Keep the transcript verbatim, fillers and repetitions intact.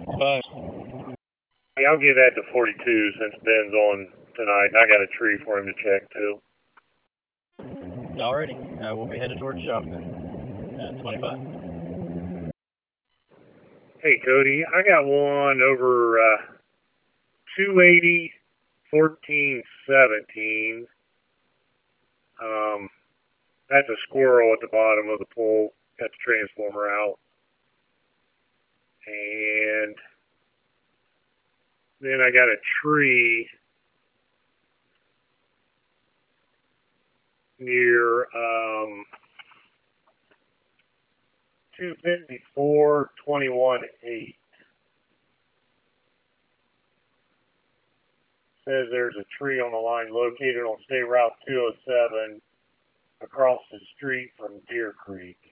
Fine. Hey, I'll give that to forty-two since Ben's on tonight. And I got a tree for him to check too. Alrighty. Uh, we'll be headed towards shop then. Uh, twenty-five. Hey, Cody, I got one over uh, two eighty, fourteen seventeen. Um, that's a squirrel at the bottom of the pole. Got the transformer out. And then I got a tree near um, two fifty-four, twenty-one eight. Says there's a tree on the line located on State Route two oh seven across the street from Deer Creek.